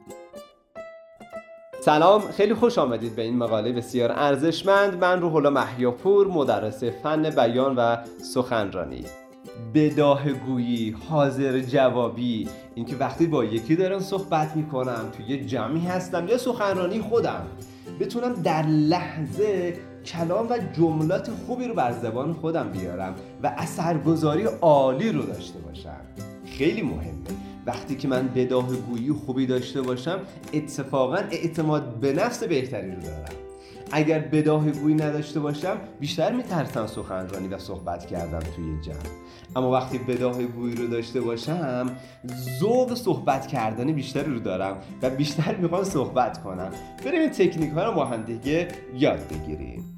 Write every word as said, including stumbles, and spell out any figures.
سلام، خیلی خوش آمدید به این مقاله بسیار ارزشمند. من روح‌الله محیاپور، مدرس فن بیان و سخنرانی. بداهه‌گویی، حاضر جوابی، اینکه وقتی با یکی دارم صحبت میکنم، توی جمعی هستم یا سخنرانی خودم، بتونم در لحظه کلام و جملات خوبی رو بر زبان خودم بیارم و اثرگذاری عالی رو داشته باشم. خیلی مهمه. وقتی که من بداهه‌گویی خوبی داشته باشم، اتفاقاً اعتماد به نفس بهتری رو دارم. اگر بداهه‌گویی نداشته باشم، بیشتر میترسم سخنرانی و صحبت کردم توی جمع. اما وقتی بداهه‌گویی رو داشته باشم، ذوق صحبت کردن بیشتری رو دارم و بیشتر میخوام صحبت کنم. بریم این تکنیک‌ها رو با هم دیگه یاد بگیریم.